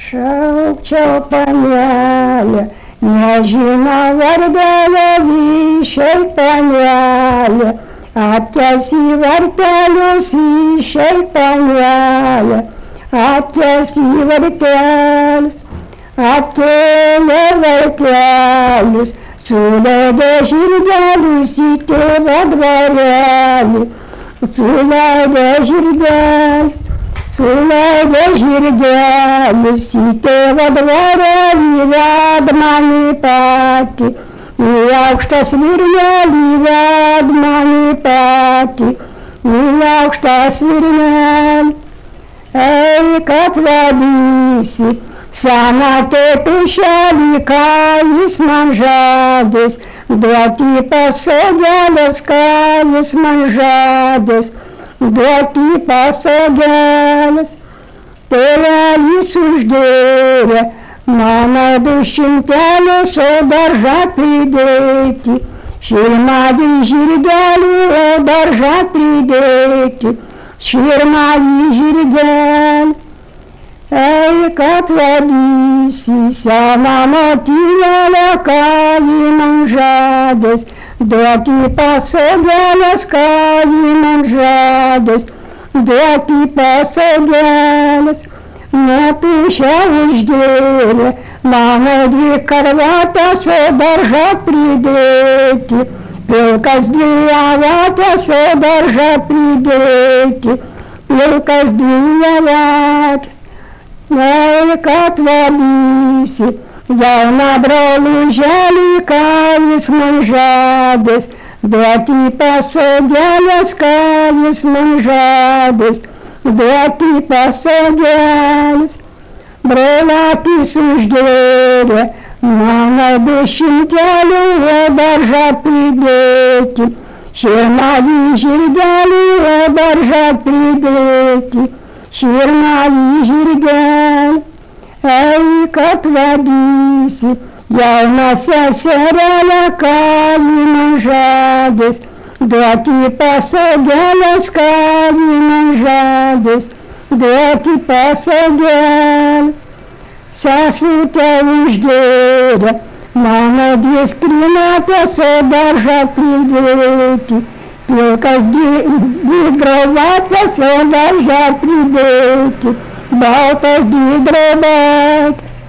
Šaukčiau panelė, nežinau vardelio išei panelė, atkels į vartelius išei panelė, atkels į vartelius, atkėlė vartelius, suleidė žirgelius į tėvo dvarelį, suleidė žirgelius. Suleidė žirgelius į tėvo dvarelį, ved man į patį, į aukštą svirnelį, ved man į patį, į aukštą svirnelį. Eik atvedysi seną tėtušelį, ką jis man žadės, duoti pasogelės, ką jis man žadės. Duoti pasogelės, tėvelis užgėrė, mano 200 o daržą pridėti, širmąjį žirgelį, o daržą pridėti, širmąjį žirgelį. Eik atvedysi seną motinėlę, ką ji man žadės, duoti pasogelės, ką ji man žadės, duoti pasogelės. Metušę užgėrė, mano 2 karvetės, o daržą pridėti, pilkas 2 avatės, o daržą pridėti, pilkas 2 avatės. Eik atvedysi jauną broluželį, ką jis man žadės, duoti pasogelės, ką jis man žadės, duoti pasogelės. Brolatys užgėrė, mano 200 o daržą pridėti, širmąjį žirgelį, o daržą pridėti, širmąjį žirgelį. Eik atvedysi jauną seserėlę, ką ji man žadės, duoti pasogelės, ką ji man žadės, duoti pasogelės. Sesutė užgėrė, mano 2 skrinetės, o daržą pridėti, pilkas 2 drobatės, o daržą pridėti, baltas 2 drobatės.